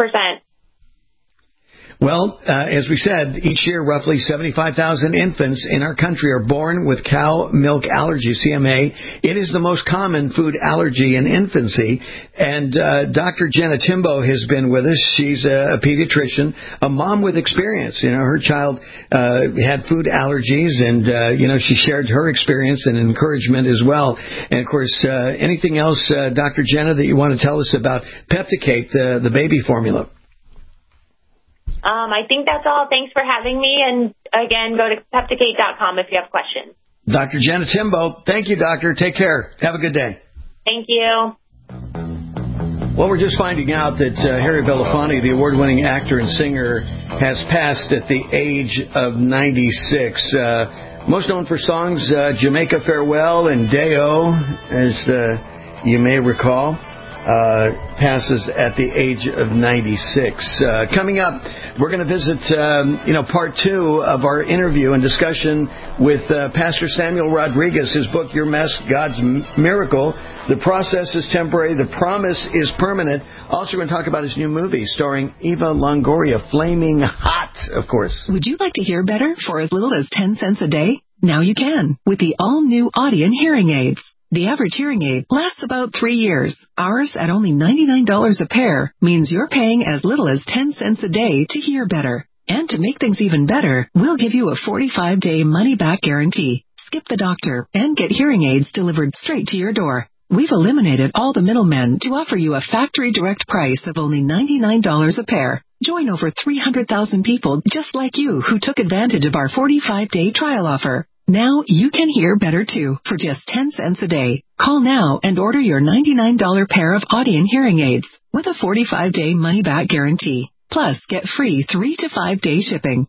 Well, as we said, each year roughly 75,000 infants in our country are born with cow milk allergy, CMA. It is the most common food allergy in infancy. And Dr. Jenna Timbo has been with us. She's a pediatrician, a mom with experience. Her child had food allergies, and, she shared her experience and encouragement as well. And, of course, anything else, Dr. Jenna, that you want to tell us about Pepticate, the baby formula? I think that's all. Thanks for having me. And again, go to Pepticate.com if you have questions. Dr. Jenna Timbo. Thank you, doctor. Take care. Have a good day. Thank you. Well, we're just finding out that Harry Belafonte, the award-winning actor and singer, has passed at the age of 96. Most known for songs Jamaica Farewell and Day-O, as you may recall. Passes at the age of 96. Coming up, we're going to visit, part 2 of our interview and discussion with Pastor Samuel Rodriguez. His book, Your Mess, God's Miracle. The process is temporary. The promise is permanent. Also going to talk about his new movie starring Eva Longoria, Flaming Hot, of course. Would you like to hear better for as little as 10 cents a day? Now you can with the all-new Audien hearing aids. The average hearing aid lasts about 3 years. Ours, at only $99 a pair, means you're paying as little as 10 cents a day to hear better. And to make things even better, we'll give you a 45-day money-back guarantee. Skip the doctor and get hearing aids delivered straight to your door. We've eliminated all the middlemen to offer you a factory direct price of only $99 a pair. Join over 300,000 people just like you who took advantage of our 45-day trial offer. Now you can hear better, too, for just 10 cents a day. Call now and order your $99 pair of Audien hearing aids with a 45-day money-back guarantee. Plus, get free 3 to 5 day shipping.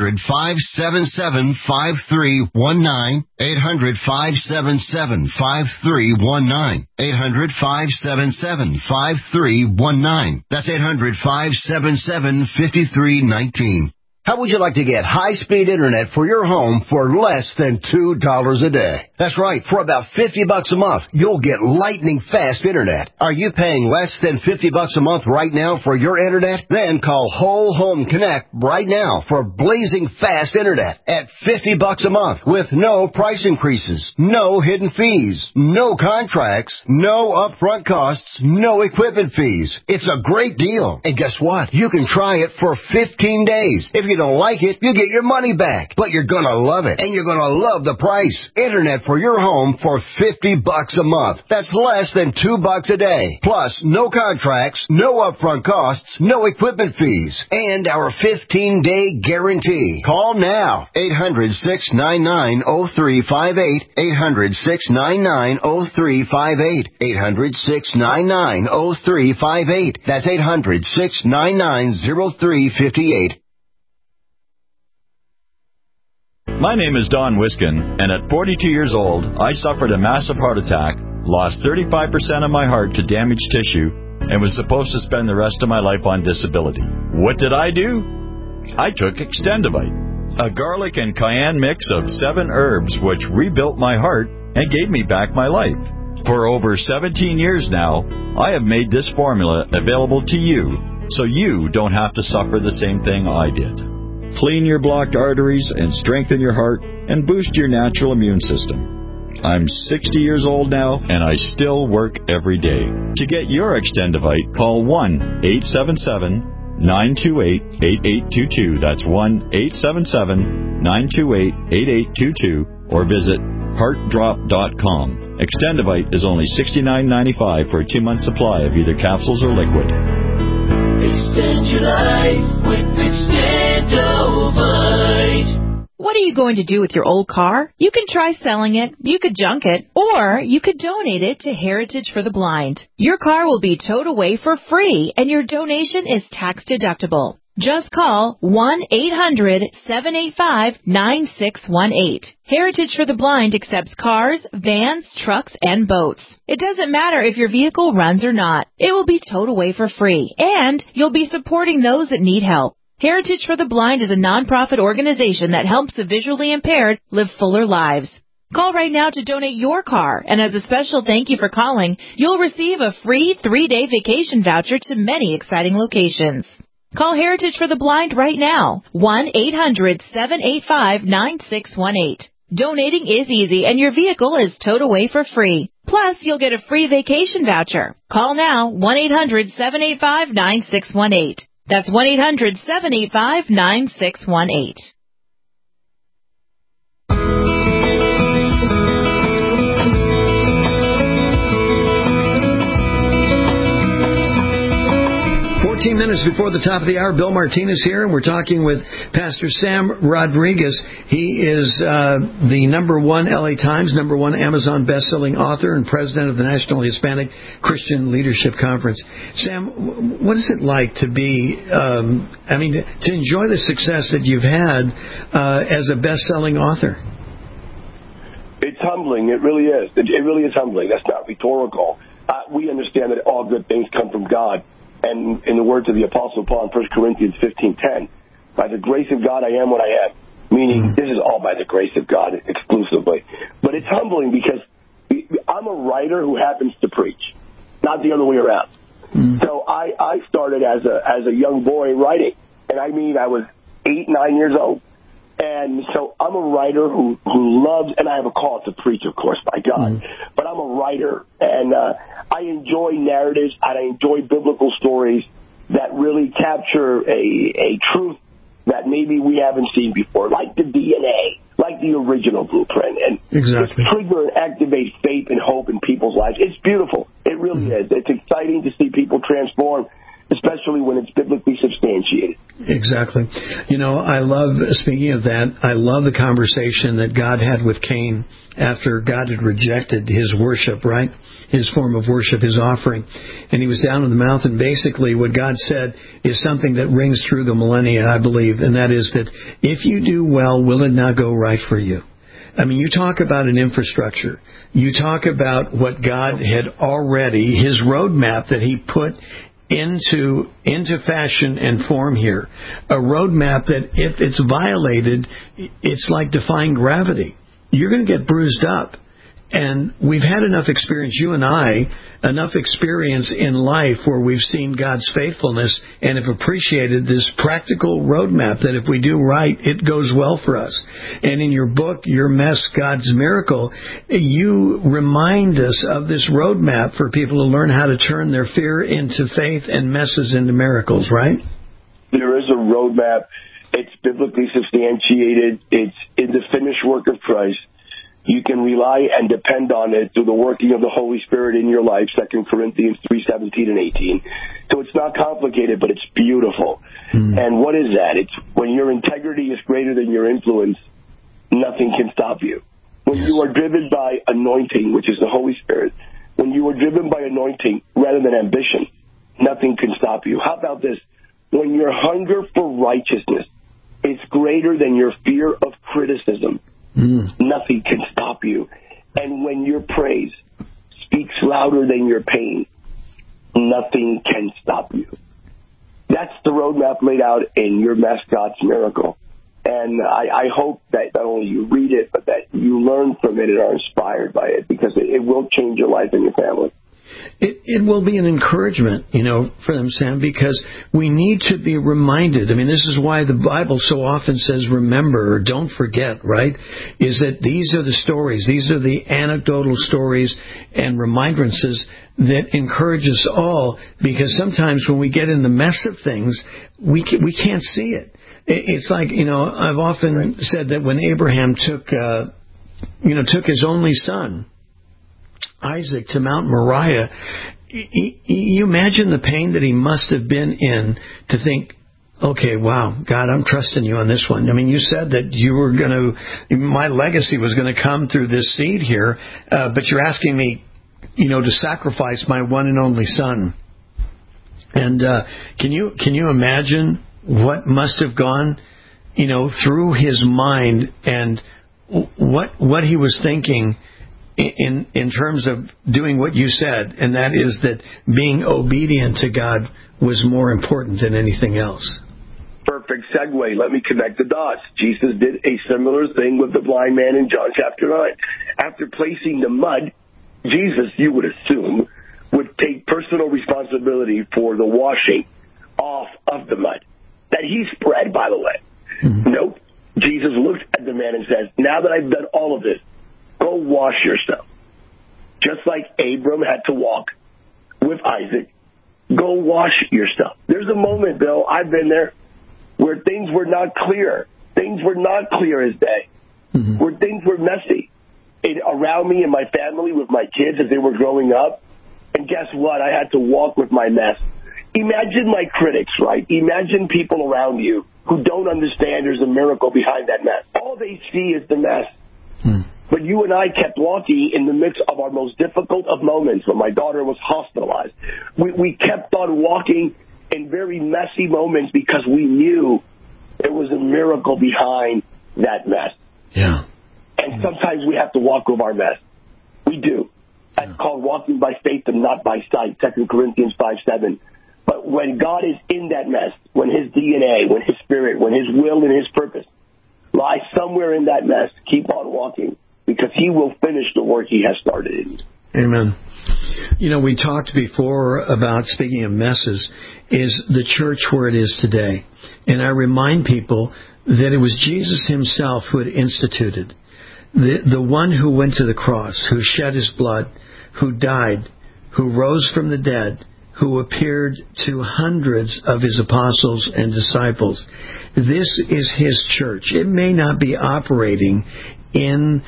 800-577-5319. 800-577-5319. 800-577-5319. That's 800-577-5319. How would you like to get high-speed internet for your home for less than $2 a day? That's right. For about $50 a month, you'll get lightning-fast internet. Are you paying less than $50 a month right now for your internet? Then call Whole Home Connect right now for blazing fast internet at $50 a month with no price increases, no hidden fees, no contracts, no upfront costs, no equipment fees. It's a great deal. And guess what? You can try it for 15 days. If you don't like it, you get your money back. But you're going to love it, and you're going to love the price. Internet for your home for $50 a month. That's less than $2 a day. Plus, no contracts, no upfront costs, no equipment fees, and our 15-day guarantee. Call now. 800-699-0358. 800-699-0358. 800-699-0358. That's 800-699-0358. My name is Don Wiskin, and at 42 years old, I suffered a massive heart attack, lost 35% of my heart to damaged tissue, and was supposed to spend the rest of my life on disability. What did I do? I took Extendivite, a garlic and cayenne mix of 7 herbs which rebuilt my heart and gave me back my life. For over 17 years now, I have made this formula available to you so you don't have to suffer the same thing I did. Clean your blocked arteries and strengthen your heart and boost your natural immune system. I'm 60 years old now, and I still work every day. To get your Extendivite, call 1-877-928-8822. That's 1-877-928-8822, or visit heartdrop.com. Extendivite is only $69.95 for a 2-month supply of either capsules or liquid. Extend your life with Extendivite. What are you going to do with your old car? You can try selling it, you could junk it, or you could donate it to Heritage for the Blind. Your car will be towed away for free, and your donation is tax deductible. Just call 1-800-785-9618. Heritage for the Blind accepts cars, vans, trucks, and boats. It doesn't matter if your vehicle runs or not. It will be towed away for free, and you'll be supporting those that need help. Heritage for the Blind is a nonprofit organization that helps the visually impaired live fuller lives. Call right now to donate your car, and as a special thank you for calling, you'll receive a free 3-day vacation voucher to many exciting locations. Call Heritage for the Blind right now, 1-800-785-9618. Donating is easy, and your vehicle is towed away for free. Plus, you'll get a free vacation voucher. Call now, 1-800-785-9618. That's 1-800-785-9618. 14 minutes before the top of the hour, Bill Martinez here, and we're talking with Pastor Sam Rodriguez. He is the #1 LA Times, #1 Amazon best-selling author and president of the National Hispanic Christian Leadership Conference. Sam, what is it like to be, to enjoy the success that you've had as a best-selling author? It's humbling. It really is. It really is humbling. That's not rhetorical. We understand that all good things come from God. And in the words of the Apostle Paul in 1 Corinthians 15:10, by the grace of God I am what I am. Meaning, this is all by the grace of God exclusively. But it's humbling because I'm a writer who happens to preach, not the other way around. So I started as a young boy writing. And I was 8, 9 years old. And so I'm a writer who loves, and I have a call to preach, of course, by God. But I'm a writer, and I enjoy narratives, and I enjoy biblical stories that really capture a truth that maybe we haven't seen before, like the DNA, like the original blueprint. And just trigger and activate faith and hope in people's lives. It's beautiful. It really is. It's exciting to see people transform, especially when it's biblically substantiated. Exactly. I love, speaking of that, I love the conversation that God had with Cain after God had rejected his worship, right? His form of worship, his offering. And he was down on the mountain. Basically, what God said is something that rings through the millennia, I believe, and that is that if you do well, will it not go right for you? You talk about an infrastructure. You talk about what God had already, his roadmap that he put into fashion and form here. A roadmap that if it's violated, it's like defying gravity. You're going to get bruised up. And we've had enough experience, you and I, enough experience in life where we've seen God's faithfulness and have appreciated this practical roadmap that if we do right, it goes well for us. And in your book, Your Mess, God's Miracle, you remind us of this roadmap for people to learn how to turn their fear into faith and messes into miracles, right? There is a roadmap. It's biblically substantiated. It's in the finished work of Christ. You can rely and depend on it through the working of the Holy Spirit in your life, 2 Corinthians 3:17 and 18. So it's not complicated, but it's beautiful. And what is that? It's when your integrity is greater than your influence, nothing can stop you. When you are driven by anointing, which is the Holy Spirit, when you are driven by anointing rather than ambition, nothing can stop you. How about this? When your hunger for righteousness is greater than your fear of criticism, nothing can stop you. And when your praise speaks louder than your pain, nothing can stop you. That's the roadmap laid out in Your Mess, God's Miracle. And I hope that not only you read it, but that you learn from it and are inspired by it, because it will change your life and your family. It will be an encouragement, for them, Sam, because we need to be reminded. I mean, this is why the Bible so often says remember or don't forget, right? Is that these are the stories, these are the anecdotal stories and remindrances that encourage us all, because sometimes when we get in the mess of things, we can't see it. It's like, I've often said that when Abraham took his only son, Isaac, to Mount Moriah, you imagine the pain that he must have been in to think, okay, wow, God, I'm trusting you on this one. I mean, you said that you were my legacy was going to come through this seed here, but you're asking me, to sacrifice my one and only son. And can you imagine what must have gone, through his mind, and what he was thinking in terms of doing what you said, and that is that being obedient to God was more important than anything else. Perfect segue. Let me connect the dots. Jesus did a similar thing with the blind man in John chapter 9. After placing the mud, Jesus, you would assume, would take personal responsibility for the washing off of the mud that he spread, by the way. Mm-hmm. Nope. Jesus looked at the man and says, now that I've done all of this, go wash yourself. Just like Abram had to walk with Isaac, go wash yourself. There's a moment, Bill, I've been there, where things were not clear. Things were not clear as day. Mm-hmm. Where things were messy. Around me and my family, with my kids as they were growing up. And guess what? I had to walk with my mess. Imagine my critics, right? Imagine people around you who don't understand there's a miracle behind that mess. All they see is the mess. But you and I kept walking in the midst of our most difficult of moments when my daughter was hospitalized. We kept on walking in very messy moments because we knew there was a miracle behind that mess. Yeah. And sometimes we have to walk with our mess. We do. That's called walking by faith and not by sight, 2 Corinthians 5:7. But when God is in that mess, when his DNA, when his spirit, when his will and his purpose lies somewhere in that mess, keep on walking, because he will finish the work he has started in you. Amen. We talked before about, speaking of messes, is the church where it is today. And I remind people that it was Jesus himself who had instituted, the one who went to the cross, who shed his blood, who died, who rose from the dead, who appeared to hundreds of his apostles and disciples. This is his church. It may not be operating in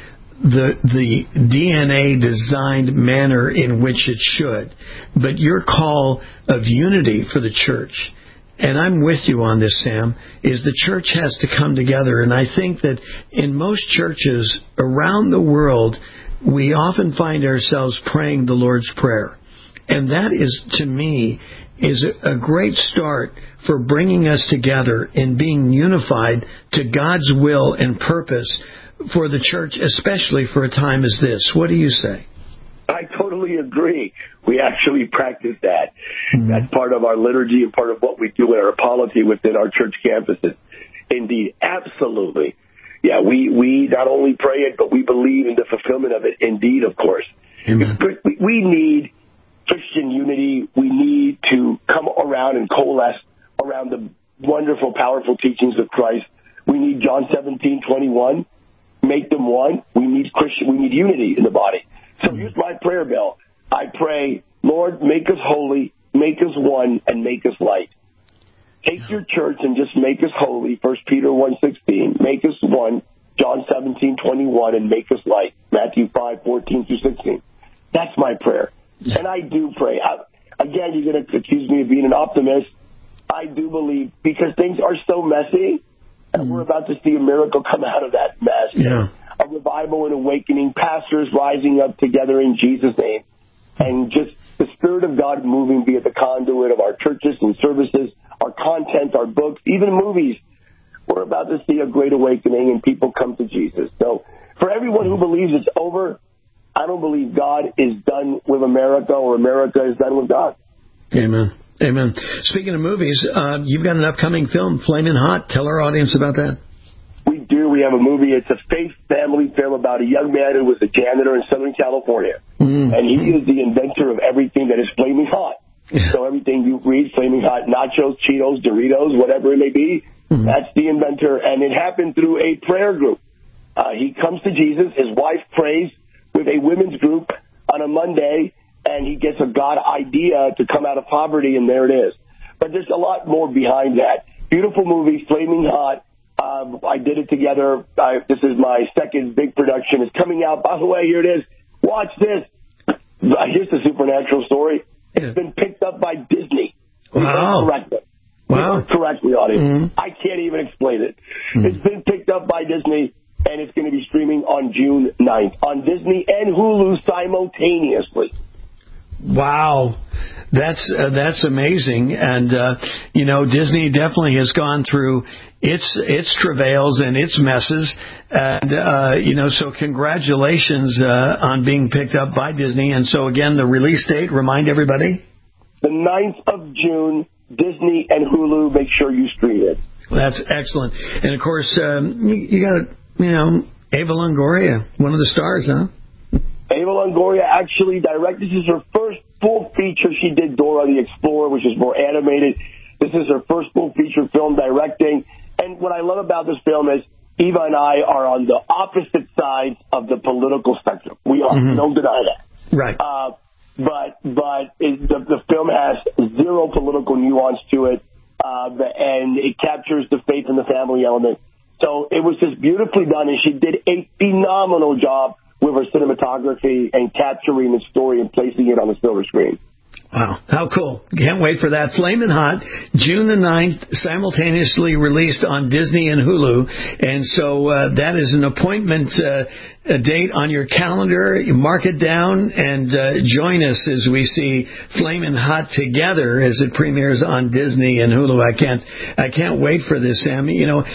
the DNA designed manner in which it should, but your call of unity for the church, and I'm with you on this, Sam, is the church has to come together. And I think that in most churches around the world, we often find ourselves praying the Lord's Prayer. And that is, to me, is a great start for bringing us together and being unified to God's will and purpose for the church, especially for a time as this. What do you say? I totally agree. We actually practice that. Mm-hmm. That's part of our liturgy and part of what we do in our polity within our church campuses. Indeed, absolutely. Yeah, we not only pray it, but we believe in the fulfillment of it. Indeed, of course. Amen. We need Christian unity. We need to come around and coalesce around the wonderful, powerful teachings of Christ. We need John 17:21. Make them one. We need unity in the body. So here's my prayer, Bill. I pray, Lord, make us holy, make us one, and make us light. Take your church and just make us holy, 1 Peter 1:16. Make us one, John 17:21, and make us light, Matthew 5:14-16. That's my prayer. And I do pray. Again, you're going to accuse me of being an optimist. I do believe, because things are so messy, and we're about to see a miracle come out of that mess. Yeah. A revival and awakening, pastors rising up together in Jesus' name, and just the Spirit of God moving via the conduit of our churches and services, our content, our books, even movies. We're about to see a great awakening and people come to Jesus. So for everyone who believes it's over, I don't believe God is done with America or America is done with God. Amen. Amen. Speaking of movies, you've got an upcoming film, Flamin' Hot. Tell our audience about that. We do. We have a movie. It's a faith family film about a young man who was a janitor in Southern California. And he is the inventor of everything that is flaming hot. So everything you read, flaming hot nachos, Cheetos, Doritos, whatever it may be, that's the inventor. And it happened through a prayer group. He comes to Jesus. His wife prays with a women's group on a Monday, and he gets a God idea to come out of poverty, and there it is. But there's a lot more behind that. Beautiful movie, flaming hot. I did it together. This is my second big production. It's coming out. By the way, here it is. Watch this. Here's the supernatural story. It's been picked up by Disney. Wow. Correctly, audience. I can't even explain it. It's been picked up by Disney, and it's going to be streaming on June 9th on Disney and Hulu simultaneously. Wow. That's amazing. And, Disney definitely has gone through its travails and its messes. And, so congratulations on being picked up by Disney. And so, again, the release date, remind everybody. The 9th of June, Disney and Hulu, make sure you stream it. That's excellent. And, of course, you got, Eva Longoria, one of the stars, huh? Eva Longoria actually directed. This is her first full feature. She did Dora the Explorer, which is more animated. This is her first full feature film directing. And what I love about this film is Eva and I are on the opposite sides of the political spectrum. We are. Don't deny that. Right. But the film has zero political nuance to it, and it captures the faith and the family element. So it was just beautifully done, and she did a phenomenal job with her cinematography and capturing the story and placing it on the silver screen. Wow, how cool. Can't wait for that. Flamin' Hot, June the 9th, simultaneously released on Disney and Hulu. And so that is an appointment a date on your calendar. You mark it down and join us as we see Flamin' Hot together as it premieres on Disney and Hulu. I can't wait for this, Sam.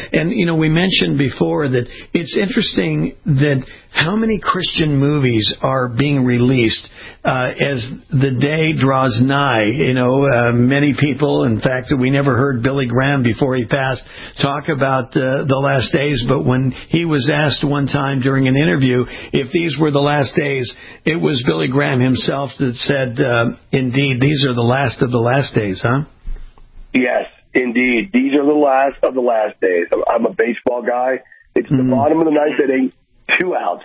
We mentioned before that it's interesting that how many Christian movies are being released as the day draws nigh. Many people, in fact, we never heard Billy Graham before he passed talk about the last days, but when he was asked one time during an interview if these were the last days, it was Billy Graham himself that said, indeed, these are the last of the last days, huh? Yes, indeed. These are the last of the last days. I'm a baseball guy. It's the bottom of the ninth inning, 2 outs,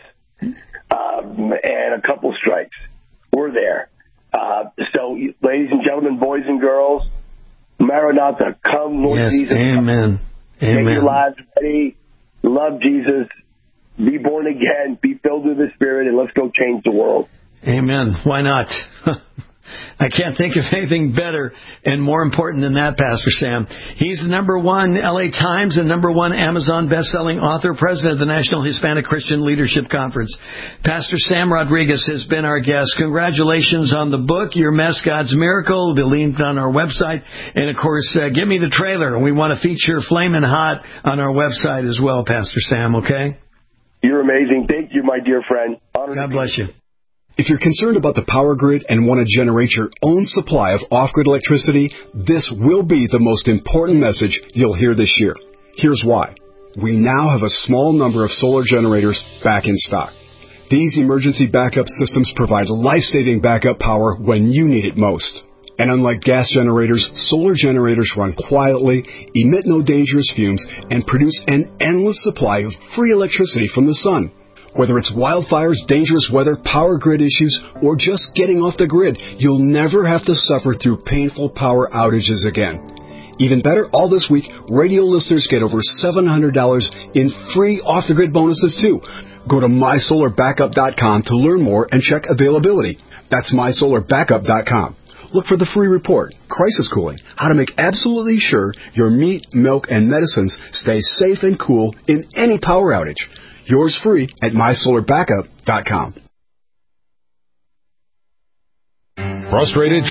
and a couple strikes. We're there. So, ladies and gentlemen, boys and girls, Maranatha, come, Lord Jesus. Amen. Amen. Make your lives ready. Love Jesus. Be born again. Be filled with the Spirit, and let's go change the world. Amen. Why not? I can't think of anything better and more important than that, Pastor Sam. He's the #1 LA Times and #1 Amazon best-selling author, president of the National Hispanic Christian Leadership Conference. Pastor Sam Rodriguez has been our guest. Congratulations on the book, Your Mess, God's Miracle. It'll be linked on our website. And, of course, give me the trailer. We want to feature Flamin' Hot on our website as well, Pastor Sam, okay? You're amazing. Thank you, my dear friend. God bless you. If you're concerned about the power grid and want to generate your own supply of off-grid electricity, this will be the most important message you'll hear this year. Here's why. We now have a small number of solar generators back in stock. These emergency backup systems provide life-saving backup power when you need it most. And unlike gas generators, solar generators run quietly, emit no dangerous fumes, and produce an endless supply of free electricity from the sun. Whether it's wildfires, dangerous weather, power grid issues, or just getting off the grid, you'll never have to suffer through painful power outages again. Even better, all this week, radio listeners get over $700 in free off-the-grid bonuses too. Go to mysolarbackup.com to learn more and check availability. That's mysolarbackup.com. Look for the free report, Crisis Cooling, how to make absolutely sure your meat, milk, and medicines stay safe and cool in any power outage. Yours free at mysolarbackup.com. Frustrated?